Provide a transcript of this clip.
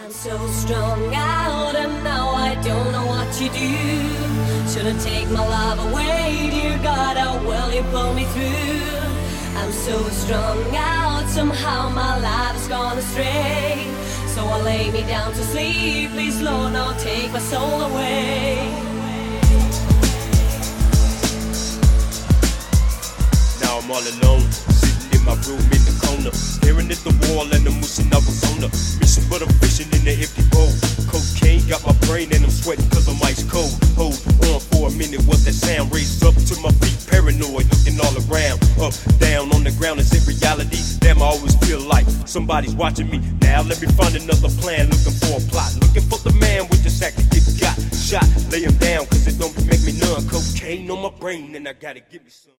I'm so strung out and now I don't know what to do. Shouldn't take my love away, dear God, how will you pull me through? I'm so strung out, somehow my life's gone astray. So I lay me down to sleep, please Lord, now take my soul away. Now I'm all alone, sitting in my room in the corner, staring at the wall and I'm wishing I was on the mission, but I'm fishing in the empty bowl. Cocaine got my brain and I'm sweating cause I'm ice cold. Hold on for a minute, what's that sound? Raised up to my feet, paranoid, looking all around. Up, down, on the ground, is it reality? Damn, I always feel like somebody's watching me. Now let me find another plan, looking for a plot, looking for the man with the sack to get got shot. Lay him down cause it don't make me none. Cocaine on my brain and I gotta give me some.